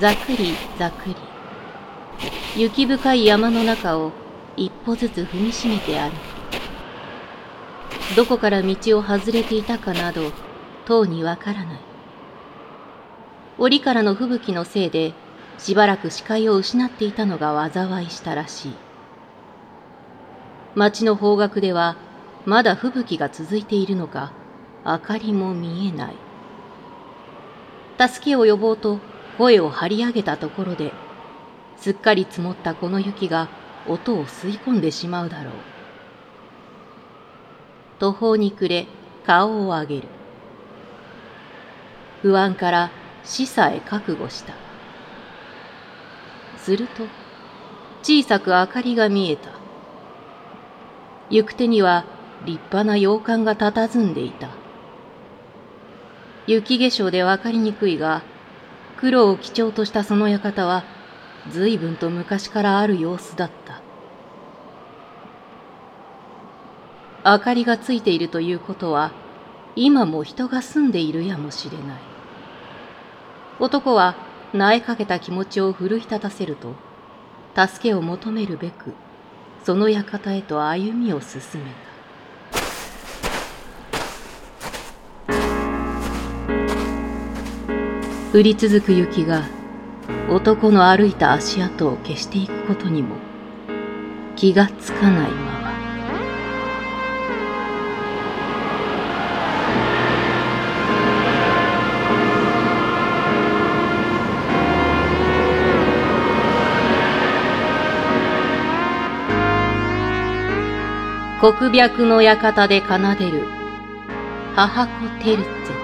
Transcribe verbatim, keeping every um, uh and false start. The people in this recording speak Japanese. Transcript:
ざくりざくり、雪深い山の中を一歩ずつ踏みしめて歩く。どこから道を外れていたかなど、とうにわからない。折からの吹雪のせいで、しばらく視界を失っていたのが災いしたらしい。町の方角では、まだ吹雪が続いているのか、明かりも見えない。助けを呼ぼうと声を張り上げたところで、すっかり積もったこの雪が音を吸い込んでしまうだろう。途方に暮れ顔を上げる。不安から死さえ覚悟した。すると小さく明かりが見えた。行く手には立派な洋館が佇んでいた。雪化粧でわかりにくいが、黒を基調としたその館は随分と昔からある様子だった。明かりがついているということは、今も人が住んでいるやもしれない。男は萎えかけた気持ちを奮い立たせると、助けを求めるべく、その館へと歩みを進めた。降り続く雪が男の歩いた足跡を消していくことにも気がつかないまま。国白の館で奏でる母子テルツェ。